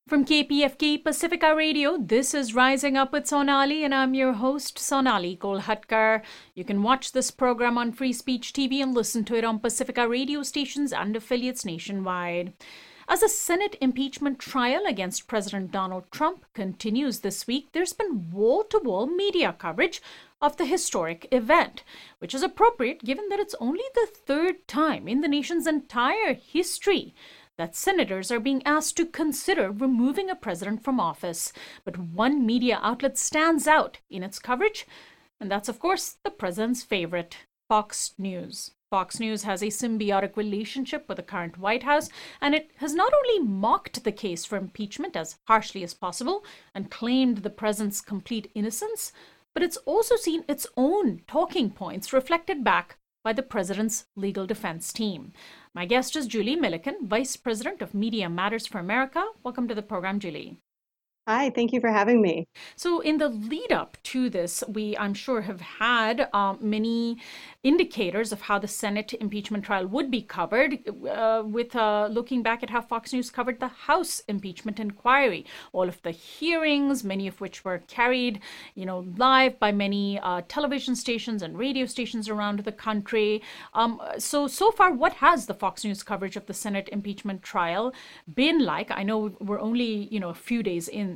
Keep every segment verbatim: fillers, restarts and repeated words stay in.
From K P F K Pacifica Radio, this is Rising Up with Sonali, and I'm your host, Sonali Kolhatkar. You can watch this program on Free Speech T V and listen to it on Pacifica radio stations and affiliates nationwide. As the Senate impeachment trial against President Donald Trump continues this week, there's been wall-to-wall media coverage of the historic event, which is appropriate given that it's only the third time in the nation's entire history that senators are being asked to consider removing a president from office. But one media outlet stands out in its coverage, and that's, of course, the president's favorite, Fox News. Fox News has a symbiotic relationship with the current White House, and it has not only mocked the case for impeachment as harshly as possible and claimed the president's complete innocence, but it's also seen its own talking points reflected back by the president's legal defense team. My guest is Julie Milliken, Vice President of Media Matters for America. Welcome to the program, Julie. Hi, thank you for having me. So in the lead up to this, we, I'm sure, have had um, many indicators of how the Senate impeachment trial would be covered, uh, with uh, looking back at how Fox News covered the House impeachment inquiry, all of the hearings, many of which were carried, you know, live by many uh, television stations and radio stations around the country. Um, so, so far, what has the Fox News coverage of the Senate impeachment trial been like? I know we're only, you know, a few days in.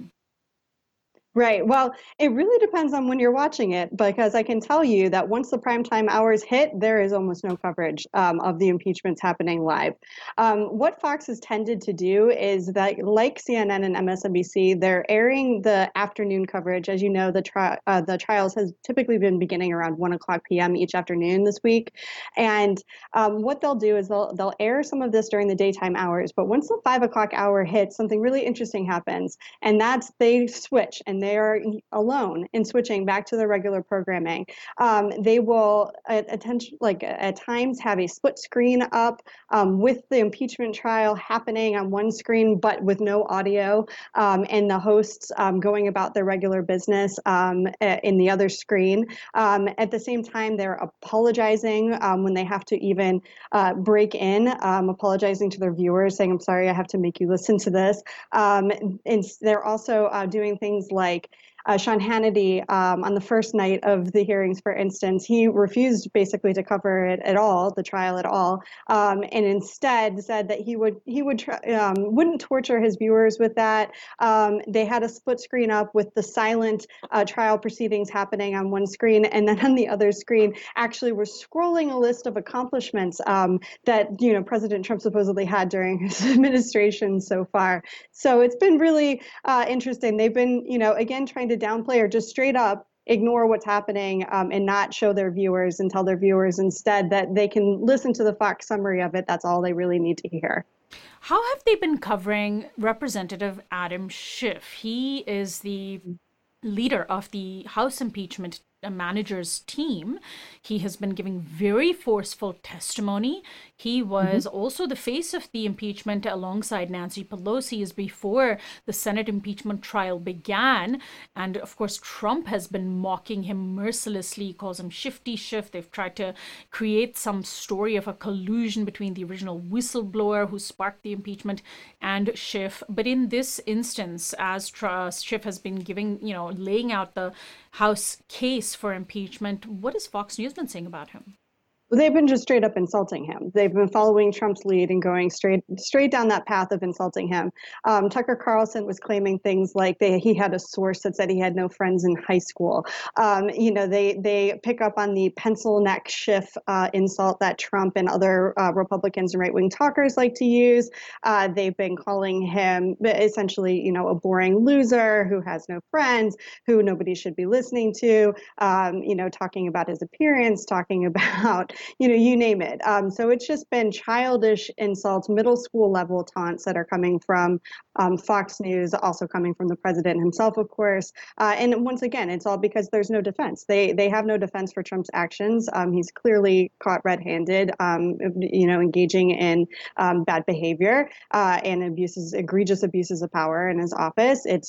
Right. Well, it really depends on when you're watching it, because I can tell you that once the primetime hours hit, there is almost no coverage um, of the impeachments happening live. Um, what Fox has tended to do is that, like C N N and M S N B C, they're airing the afternoon coverage. As you know, the, tri- uh, the trials has typically been beginning around one o'clock p.m. each afternoon this week. And um, what they'll do is they'll, they'll air some of this during the daytime hours. But once the five o'clock hour hits, something really interesting happens. And that's they switch and they are alone in switching back to the regular programming. Um, they will at, attention, like at times have a split screen up um, with the impeachment trial happening on one screen, but with no audio, um, and the hosts um, going about their regular business um, in the other screen. Um, at the same time, they're apologizing um, when they have to even uh, break in, um, apologizing to their viewers, saying, "I'm sorry, I have to make you listen to this." Um, and they're also uh, doing things like Uh, Sean Hannity, um, on the first night of the hearings, for instance, he refused basically to cover it at all, the trial at all, um, and instead said that he would he would try, um, wouldn't torture his viewers with that. Um, they had a split screen up with the silent uh, trial proceedings happening on one screen, and then on the other screen, actually were scrolling a list of accomplishments um, that you know President Trump supposedly had during his administration so far. So it's been really uh, interesting. They've been, you know, again trying to downplay or just straight up ignore what's happening um, and not show their viewers and tell their viewers instead that they can listen to the Fox summary of it. That's all they really need to hear. How have they been covering Representative Adam Schiff? He is the leader of the House impeachment manager's team. He has been giving very forceful testimony. He was mm-hmm. also the face of the impeachment alongside Nancy Pelosi as before the Senate impeachment trial began. And of course, Trump has been mocking him mercilessly, calls him Shifty Schiff. They've tried to create some story of a collusion between the original whistleblower who sparked the impeachment and Schiff. But in this instance, as uh, Schiff has been giving, you know, laying out the House case for impeachment, what has Fox News been saying about him? They've been just straight up insulting him. They've been following Trump's lead and going straight straight down that path of insulting him. Um, Tucker Carlson was claiming things like they, he had a source that said he had no friends in high school. Um, you know, they they pick up on the pencil neck Schiff uh, insult that Trump and other uh, Republicans and right wing talkers like to use. Uh, they've been calling him essentially, you know, a boring loser who has no friends, who nobody should be listening to. Um, you know, talking about his appearance, talking about you know, you name it. Um, so it's just been childish insults, middle school level taunts that are coming from um, Fox News, also coming from the president himself, of course. Uh, and once again, it's all because there's no defense. They they have no defense for Trump's actions. Um, he's clearly caught red-handed, um, you know, engaging in um, bad behavior uh, and abuses, egregious abuses of power in his office. It's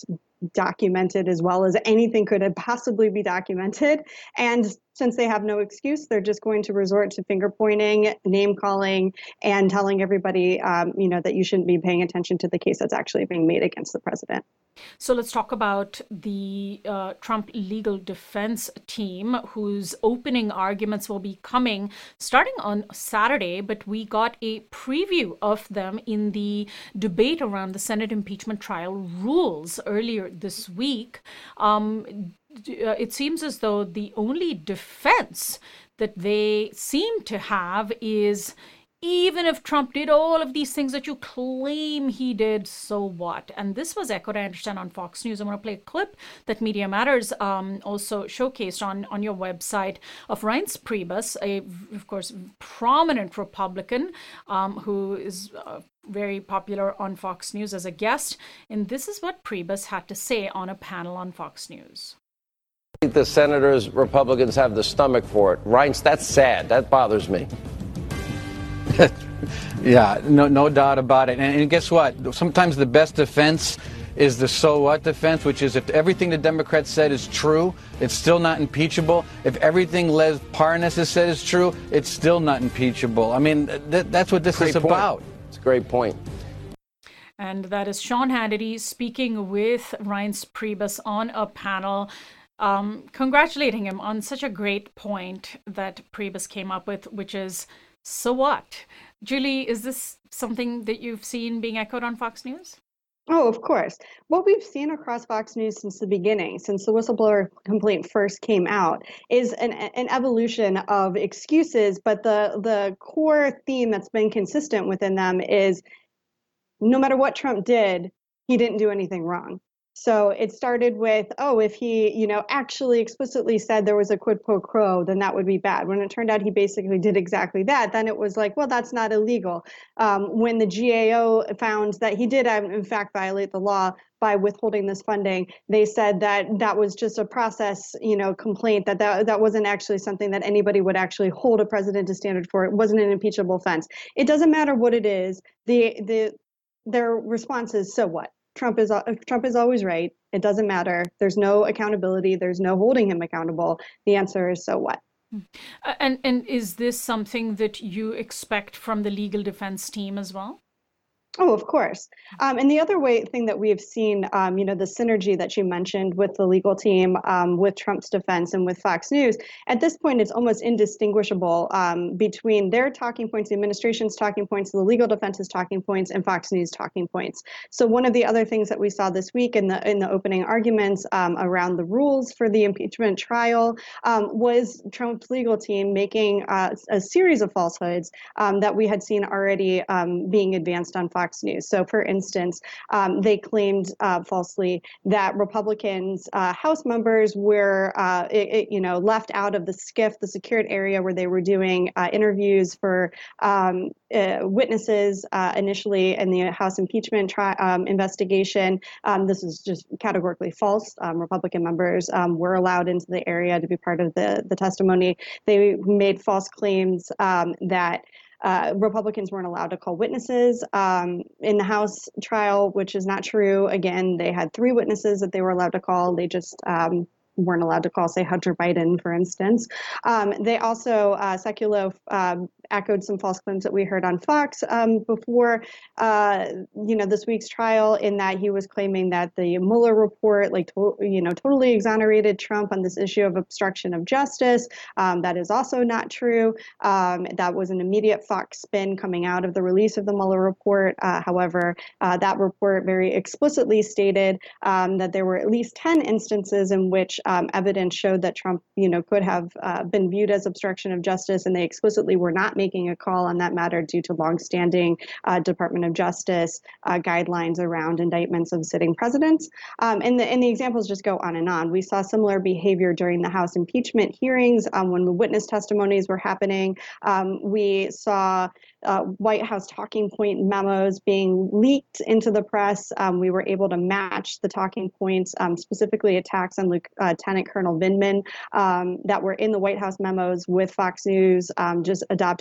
documented as well as anything could have possibly be documented. And since they have no excuse, they're just going to resort to finger pointing, name calling, and telling everybody, um, you know, that you shouldn't be paying attention to the case that's actually being made against the president. So let's talk about the uh, Trump legal defense team, whose opening arguments will be coming starting on Saturday. But we got a preview of them in the debate around the Senate impeachment trial rules earlier this week. Um, it seems as though the only defense that they seem to have is, even if Trump did all of these things that you claim he did, so what? And this was echoed, I understand, on Fox News. I want to play a clip that Media Matters um, also showcased on, on your website of Reince Priebus, a, of course, prominent Republican um, who is uh, very popular on Fox News as a guest. And this is what Priebus had to say on a panel on Fox News. The senators, Republicans have the stomach for it. Reince, that's sad. That bothers me. Yeah, no, no doubt about it. And, and guess what? Sometimes the best defense is the so what defense, which is if everything the Democrats said is true, it's still not impeachable. If everything Les Parnas has said is true, it's still not impeachable. I mean, th- that's what this Great is point. about. It's a great point. And that is Sean Hannity speaking with Reince Priebus on a panel, um, congratulating him on such a great point that Priebus came up with, which is, so what? Julie, is this something that you've seen being echoed on Fox News? Oh, of course. What we've seen across Fox News since the beginning, since the whistleblower complaint first came out, is an, an evolution of excuses. But the, the core theme that's been consistent within them is no matter what Trump did, he didn't do anything wrong. So it started with, oh, if he, you know, actually explicitly said there was a quid pro quo, then that would be bad. When it turned out he basically did exactly that, then it was like, well, that's not illegal. Um, when the G A O found that he did, in fact, violate the law by withholding this funding, they said that that was just a process, you know, complaint, that that, that wasn't actually something that anybody would actually hold a president to standard for. It wasn't an impeachable offense. It doesn't matter what it is. The the their response is, so what? Trump is Trump is always right. It doesn't matter. There's no accountability. There's no holding him accountable. The answer is, so what? And and is this something that you expect from the legal defense team as well? Oh, of course. Um, and the other way thing that we have seen, um, you know, the synergy that you mentioned with the legal team, um, with Trump's defense and with Fox News, at this point, it's almost indistinguishable um, between their talking points, the administration's talking points, the legal defense's talking points, and Fox News talking points. So one of the other things that we saw this week in the in the opening arguments um, around the rules for the impeachment trial um, was Trump's legal team making uh, a series of falsehoods um, that we had seen already um, being advanced on Fox News. So, for instance, um, they claimed uh, falsely that Republicans, uh, House members, were, uh, it, it, you know, left out of the SCIF, the secured area where they were doing uh, interviews for um, uh, witnesses uh, initially in the House impeachment tri- um, investigation. Um, this is just categorically false. Um, Republican members um, were allowed into the area to be part of the, the testimony. They made false claims um, that Uh, Republicans weren't allowed to call witnesses um, in the House trial, which is not true. Again, they had three witnesses that they were allowed to call. They just um, weren't allowed to call, say, Hunter Biden, for instance. Um, they also, uh, Sekulow um, echoed some false claims that we heard on Fox um, before, uh, you know, this week's trial, in that he was claiming that the Mueller report, like, to, you know, totally exonerated Trump on this issue of obstruction of justice. Um, that is also not true. Um, that was an immediate Fox spin coming out of the release of the Mueller report. Uh, however, uh, that report very explicitly stated um, that there were at least ten instances in which um, evidence showed that Trump, you know, could have uh, been viewed as obstruction of justice, and they explicitly were not making a call on that matter due to longstanding uh, Department of Justice uh, guidelines around indictments of sitting presidents. Um, and, the, and the examples just go on and on. We saw similar behavior during the House impeachment hearings um, when the witness testimonies were happening. Um, we saw uh, White House talking point memos being leaked into the press. Um, we were able to match the talking points, um, specifically attacks on Lieutenant Colonel Vindman, um, that were in the White House memos with Fox News um, just adopting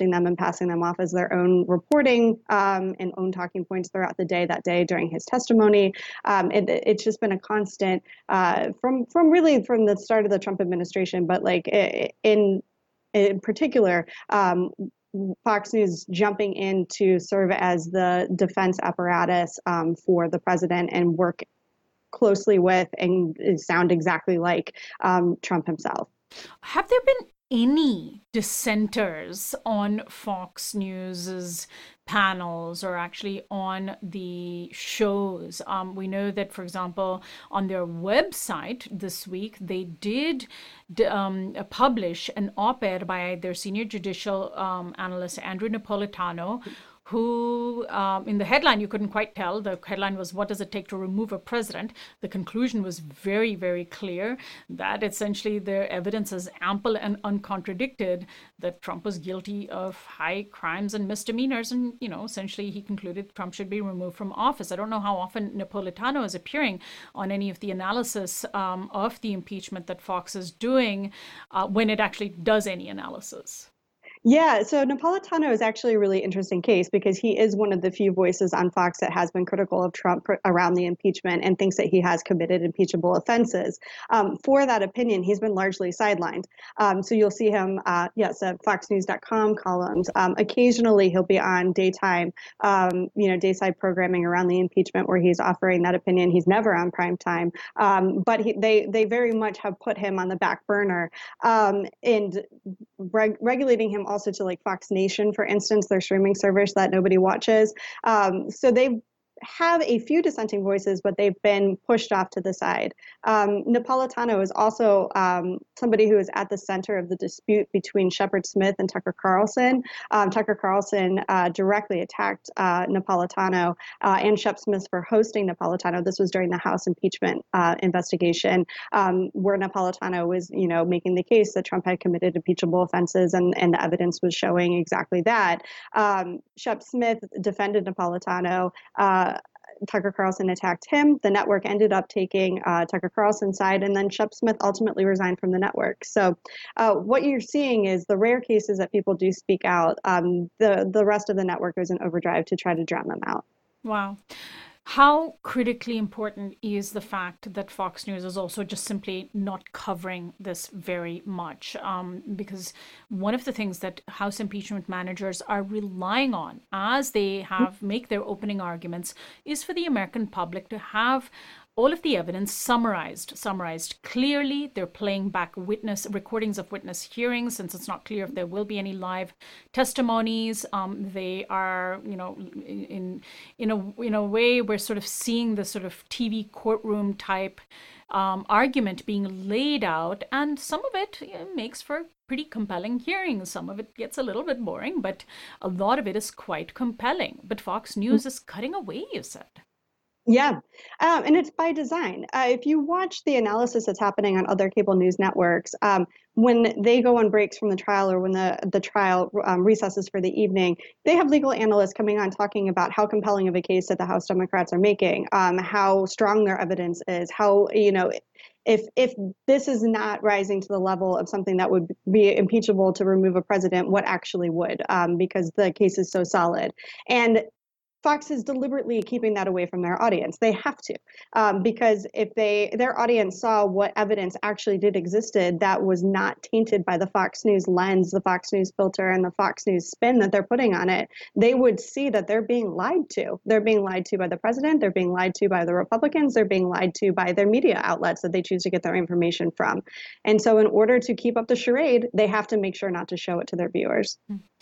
accepting them and passing them off as their own reporting um, and own talking points throughout the day that day during his testimony. Um, it, it's just been a constant uh, from from really from the start of the Trump administration, but like in in particular. Um, Fox News jumping in to serve as the defense apparatus um, for the president and work closely with and sound exactly like um, Trump himself. Have there been any dissenters on Fox News's panels or actually on the shows? Um, we know that, for example, on their website this week, they did um, publish an op-ed by their senior judicial um, analyst, Andrew Napolitano, who um, in the headline, you couldn't quite tell. The headline was, "What does it take to remove a president?" The conclusion was very, very clear that essentially the evidence is ample and uncontradicted that Trump was guilty of high crimes and misdemeanors. And, you know, essentially he concluded Trump should be removed from office. I don't know how often Napolitano is appearing on any of the analysis um, of the impeachment that Fox is doing uh, when it actually does any analysis. Yeah, so Napolitano is actually a really interesting case because he is one of the few voices on Fox that has been critical of Trump around the impeachment and thinks that he has committed impeachable offenses. Um, for that opinion, he's been largely sidelined. Um, so you'll see him, uh, yes, at fox news dot com columns. Um, occasionally, he'll be on daytime, um, you know, dayside programming around the impeachment where he's offering that opinion. He's never on prime time, um, but he, they they very much have put him on the back burner um, and reg- regulating him also to like Fox Nation, for instance, their streaming service that nobody watches. Um, so they have a few dissenting voices, but they've been pushed off to the side. Um, Napolitano is also um, somebody who is at the center of the dispute between Shepard Smith and Tucker Carlson. Um, Tucker Carlson uh, directly attacked uh, Napolitano uh, and Shep Smith for hosting Napolitano. This was during the House impeachment uh, investigation, um, where Napolitano was, you know, making the case that Trump had committed impeachable offenses, and, and the evidence was showing exactly that. Um, Shep Smith defended Napolitano. Uh, Tucker Carlson attacked him. The network ended up taking uh, Tucker Carlson's side, and then Shep Smith ultimately resigned from the network. So uh, what you're seeing is the rare cases that people do speak out, um, the, the rest of the network goes in overdrive to try to drown them out. Wow. How critically important is the fact that Fox News is also just simply not covering this very much? Um, because one of the things that House impeachment managers are relying on as they have make their opening arguments is for the American public to have all of the evidence summarized, summarized clearly. They're playing back witness recordings of witness hearings, since it's not clear if there will be any live testimonies. Um, they are, you know, in in a in a way, we're sort of seeing the sort of T V courtroom type um, argument being laid out, and some of it you know, makes for pretty compelling hearings. Some of it gets a little bit boring, but a lot of it is quite compelling. But Fox News is cutting away, you said. Yeah, um, and it's by design. Uh, if you watch the analysis that's happening on other cable news networks, um, when they go on breaks from the trial or when the, the trial um, recesses for the evening, they have legal analysts coming on talking about how compelling of a case that the House Democrats are making, um, how strong their evidence is, how, you know, if if this is not rising to the level of something that would be impeachable to remove a president, what actually would, um, because the case is so solid. And Fox is deliberately keeping that away from their audience. They have to, um, because if they their audience saw what evidence actually did existed that was not tainted by the Fox News lens, the Fox News filter, and the Fox News spin that they're putting on it, they would see that they're being lied to. They're being lied to by the president. They're being lied to by the Republicans. They're being lied to by their media outlets that they choose to get their information from. And so in order to keep up the charade, they have to make sure not to show it to their viewers.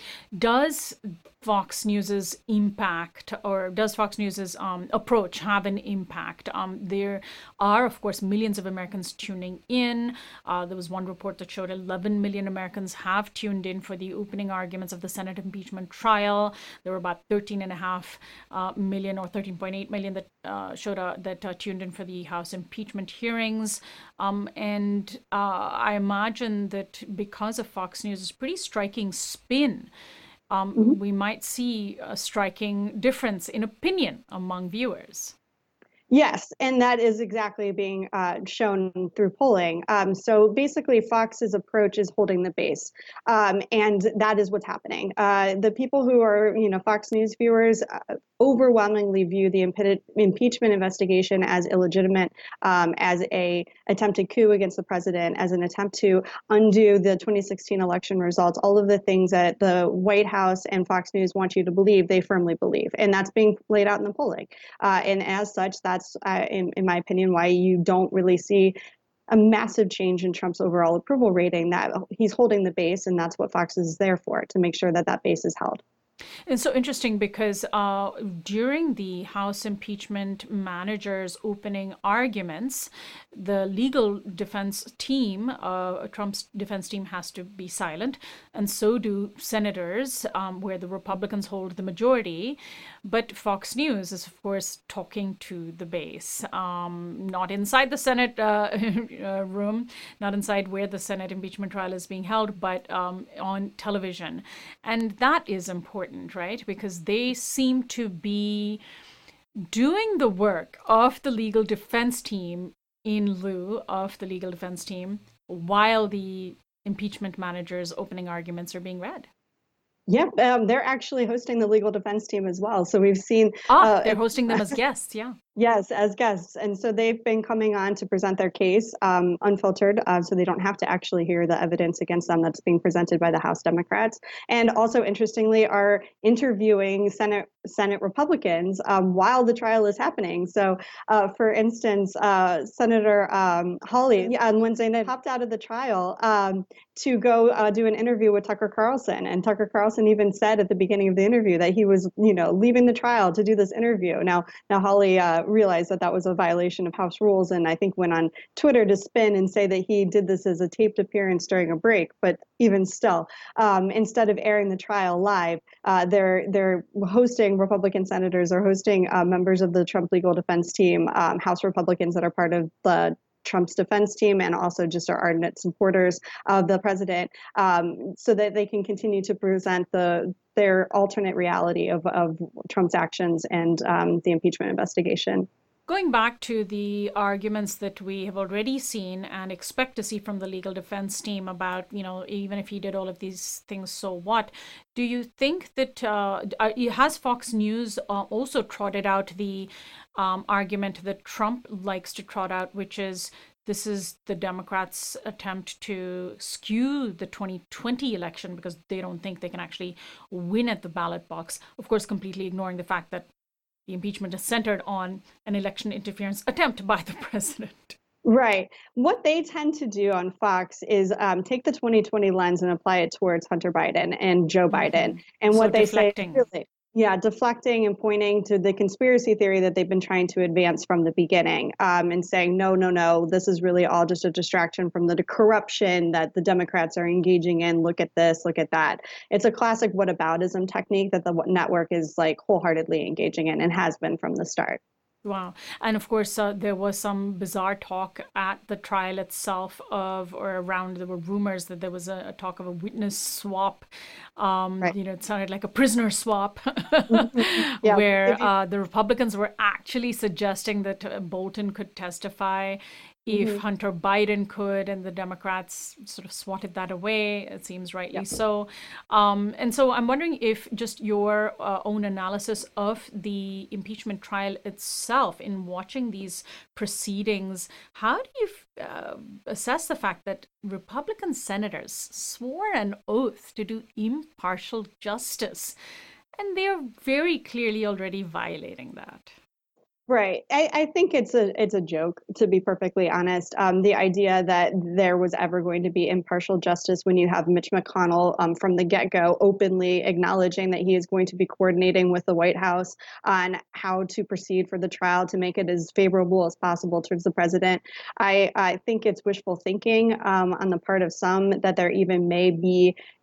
Does Fox News's impact, or does Fox News's um, approach have an impact? Um, there are, of course, millions of Americans tuning in. Uh, there was one report that showed eleven million Americans have tuned in for the opening arguments of the Senate impeachment trial. There were about thirteen and a half uh, million or thirteen point eight million that uh, showed uh, that uh, tuned in for the House impeachment hearings. Um, and uh, I imagine that because of Fox News's pretty striking spin, Um, mm-hmm. we might see a striking difference in opinion among viewers. Yes, and that is exactly being uh, shown through polling. Um, so basically, Fox's approach is holding the base, um, and that is what's happening. Uh, the people who are, you know, Fox News viewers uh, overwhelmingly view the impe- impeachment investigation as illegitimate, um, as a attempted coup against the president, as an attempt to undo the twenty sixteen election results. All of the things that the White House and Fox News want you to believe, they firmly believe, and that's being laid out in the polling. Uh, and as such, that's Uh, in, in my opinion, why you don't really see a massive change in Trump's overall approval rating. That he's holding the base, and that's what Fox is there for, to make sure that that base is held. It's so interesting because uh, during the House impeachment manager's opening arguments, the legal defense team, uh, Trump's defense team, has to be silent, and so do senators, um, where the Republicans hold the majority. But Fox News is, of course, talking to the base, um, not inside the Senate uh, uh, room, not inside where the Senate impeachment trial is being held, but um, on television. And that is important, right? Because they seem to be doing the work of the legal defense team in lieu of the legal defense team while the impeachment manager's opening arguments are being read. Yep, um, they're actually hosting the legal defense team as well. So we've seen. Ah, uh, they're hosting them as guests, yeah. Yes, as guests. And so they've been coming on to present their case um, unfiltered, uh, so they don't have to actually hear the evidence against them that's being presented by the House Democrats. And also, interestingly, are interviewing Senate Senate Republicans um, while the trial is happening. So, uh, for instance, uh, Senator um, Hawley on Wednesday night popped out of the trial um, to go uh, do an interview with Tucker Carlson. And Tucker Carlson even said at the beginning of the interview that he was, you know, leaving the trial to do this interview. Now, now Hawley uh, realized that that was a violation of House rules, and I think went on Twitter to spin and say that he did this as a taped appearance during a break. But even still, um, instead of airing the trial live, uh, they're they're hosting Republican senators or hosting uh, members of the Trump legal defense team, um, House Republicans that are part of the Trump's defense team, and also just are ardent supporters of the president, um, so that they can continue to present the their alternate reality of, of Trump's actions and um, the impeachment investigation. Going back to the arguments that we have already seen and expect to see from the legal defense team about, you know, even if he did all of these things, so what? Do you think that, uh, has Fox News uh, also trotted out the um, argument that Trump likes to trot out, which is this is the Democrats' attempt to skew the twenty twenty election because they don't think they can actually win at the ballot box, of course, completely ignoring the fact that the impeachment is centered on an election interference attempt by the president. Right. What they tend to do on Fox is um, take the twenty twenty lens and apply it towards Hunter Biden and Joe Biden. Mm-hmm. And so what they deflecting. say, really, yeah, deflecting and pointing to the conspiracy theory that they've been trying to advance from the beginning, um, and saying, no, no, no, this is really all just a distraction from the corruption that the Democrats are engaging in. Look at this, look at that. It's a classic whataboutism technique that the network is like wholeheartedly engaging in and has been from the start. Wow. And of course, uh, there was some bizarre talk at the trial itself of, or around, there were rumors that there was a, a talk of a witness swap. Um, right. You know, it sounded like a prisoner swap, mm-hmm. yeah. where uh, the Republicans were actually suggesting that uh, Bolton could testify if mm-hmm. Hunter Biden could, and the Democrats sort of swatted that away, it seems rightly yep. so. Um, and so I'm wondering if just your uh, own analysis of the impeachment trial itself, in watching these proceedings, how do you uh, assess the fact that Republican senators swore an oath to do impartial justice, and they're very clearly already violating that? Right. I, I think it's a it's a joke, to be perfectly honest. Um, the idea that there was ever going to be impartial justice when you have Mitch McConnell um, from the get-go openly acknowledging that he is going to be coordinating with the White House on how to proceed for the trial to make it as favorable as possible towards the president. I, I think it's wishful thinking um, on the part of some that there even may be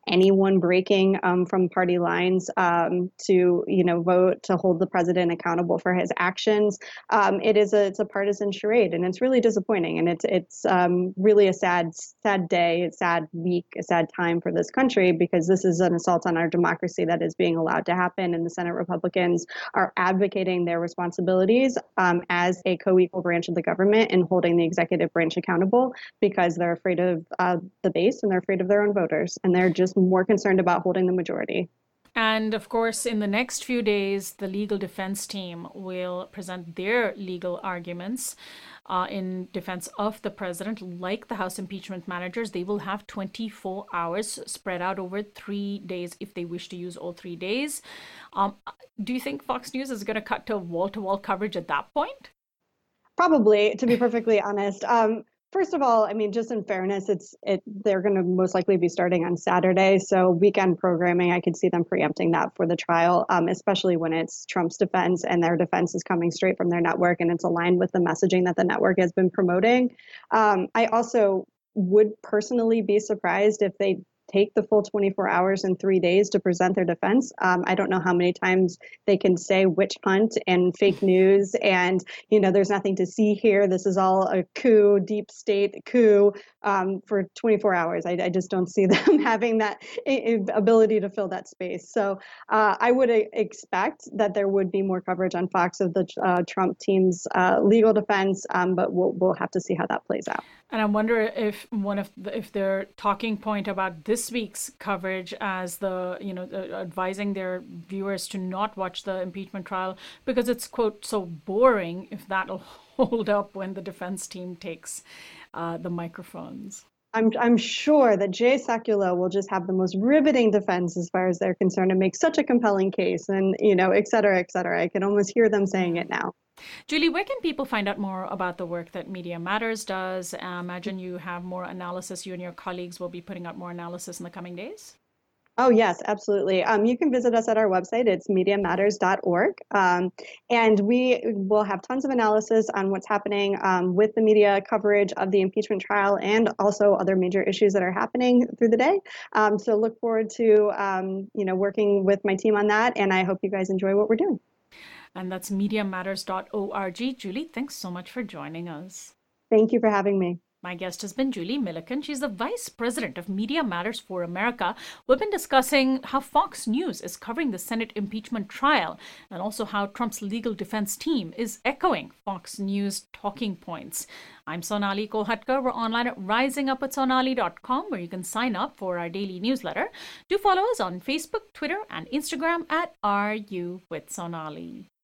anyone breaking um, from party lines um, to, you know, vote to hold the president accountable for his actions. Um, it is a it's a partisan charade, and it's really disappointing. And it's it's um, really a sad sad day, a sad week, a sad time for this country, because this is an assault on our democracy that is being allowed to happen. And the Senate Republicans are advocating their responsibilities um, as a co-equal branch of the government and holding the executive branch accountable, because they're afraid of uh, the base and they're afraid of their own voters, and they're just more concerned about holding the majority. And of course, in the next few days, the legal defense team will present their legal arguments uh, in defense of the president. Like the House impeachment managers, they will have twenty-four hours spread out over three days if they wish to use all three days. Um, do you think Fox News is going to cut to wall-to-wall coverage at that point? Probably, to be perfectly honest. Um, First of all, I mean, just in fairness, it's it. They're going to most likely be starting on Saturday, so weekend programming, I could see them preempting that for the trial, um, especially when it's Trump's defense and their defense is coming straight from their network and it's aligned with the messaging that the network has been promoting. Um, I also would personally be surprised if they take the full twenty-four hours and three days to present their defense. Um, I don't know how many times they can say witch hunt and fake news and, you know, there's nothing to see here. This is all a coup, deep state coup um, for twenty-four hours. I, I just don't see them having that ability to fill that space. So uh, I would expect that there would be more coverage on Fox of the uh, Trump team's uh, legal defense, um, but we'll, we'll have to see how that plays out. And I wonder if one of the, if their talking point about this week's coverage as the, you know, uh, advising their viewers to not watch the impeachment trial because it's, quote, so boring, if that'll hold up when the defense team takes uh, the microphones. I'm I'm sure that Jay Sekulow will just have the most riveting defense as far as they're concerned and make such a compelling case and, you know, et cetera, et cetera. I can almost hear them saying it now. Julie, where can people find out more about the work that Media Matters does? I imagine you have more analysis. You and your colleagues will be putting out more analysis in the coming days. Oh, yes, absolutely. Um, you can visit us at our website. It's media matters dot org. Um, and we will have tons of analysis on what's happening um, with the media coverage of the impeachment trial and also other major issues that are happening through the day. Um, so look forward to, um, you know, working with my team on that. And I hope you guys enjoy what we're doing. And that's media matters dot org. Julie, thanks so much for joining us. Thank you for having me. My guest has been Julie Milliken. She's the Vice President of Media Matters for America. We've been discussing how Fox News is covering the Senate impeachment trial and also how Trump's legal defense team is echoing Fox News talking points. I'm Sonali Kolhatkar. We're online at rising up with sonali dot com, where you can sign up for our daily newsletter. Do follow us on Facebook, Twitter, and Instagram at Are You with Sonali.